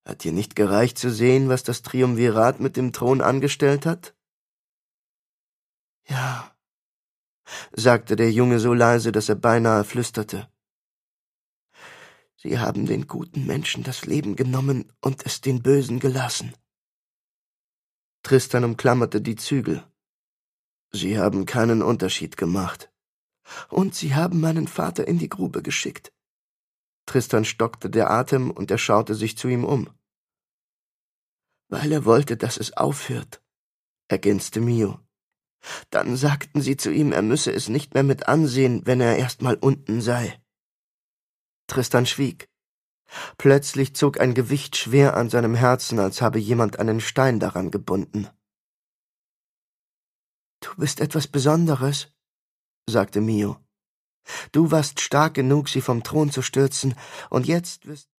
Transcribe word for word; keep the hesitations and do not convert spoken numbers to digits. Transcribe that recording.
Hat dir nicht gereicht zu sehen, was das Triumvirat mit dem Thron angestellt hat?« »Ja«, sagte der Junge so leise, dass er beinahe flüsterte. »Sie haben den guten Menschen das Leben genommen und es den Bösen gelassen.« Tristan umklammerte die Zügel. »Sie haben keinen Unterschied gemacht.« »Und Sie haben meinen Vater in die Grube geschickt.« Tristan stockte der Atem und er schaute sich zu ihm um. »Weil er wollte, dass es aufhört«, ergänzte Mio. »Dann sagten Sie zu ihm, er müsse es nicht mehr mit ansehen, wenn er erst mal unten sei.« Tristan schwieg. Plötzlich zog ein Gewicht schwer an seinem Herzen, als habe jemand einen Stein daran gebunden. »Du bist etwas Besonderes«, sagte Mio. »Du warst stark genug, sie vom Thron zu stürzen, und jetzt wirst